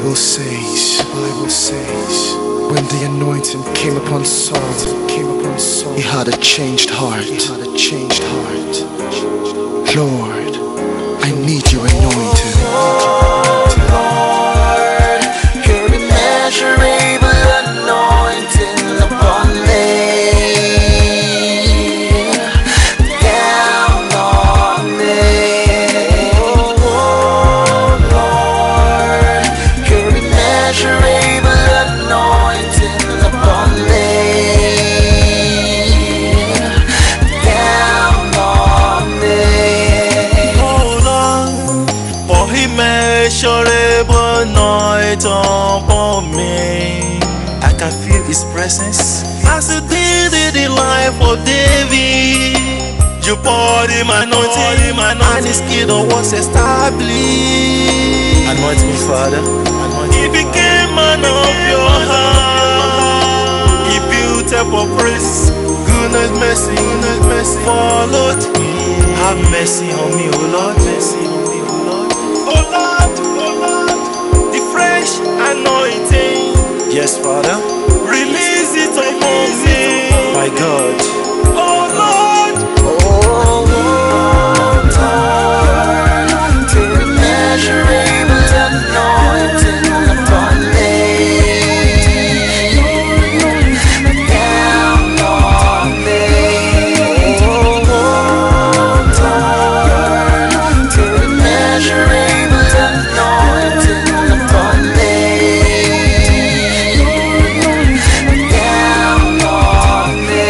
Bible says, when the anointing came upon Saul, he had a changed heart. Lord, I need your anointing. Lord, your immeasurable anointing upon me, down on me. Oh Lord, your immeasurable anointing upon me, down on me. Immeasurable anointing upon me. I can feel His presence as you did in the life of David. You poured Him anointing, and His kingdom was established. Anoint me, Father. He became man of your heart. He built up a praise. Goodness, mercy followed Him. Have mercy on me, O Lord. Mercy on me, O Lord. Oh Lord, the fresh anointing. Yes, Father. Release it upon me, my God. Oh Lord, your immeasurable anointing upon me, down on me. Your immeasurable anointing upon me, down on me.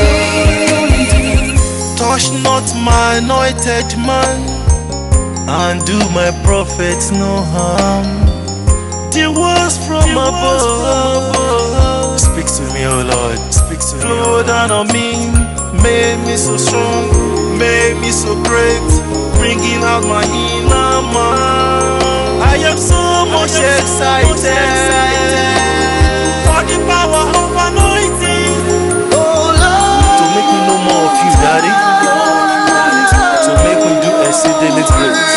touch not my anointed man, and do my prophets no harm. The words from above, speak to me, O Lord. Speak to me. Flow down on me, make me so strong, make me so great, bringing out my inner man. I am so much excited for the power of anointing. Oh Lord, To make me know more of you, Daddy. To make me do exceedingly great.